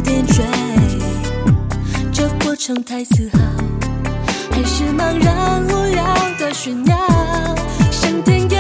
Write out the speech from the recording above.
边追，这过程太丝毫，还是茫然无聊的炫耀，像天涯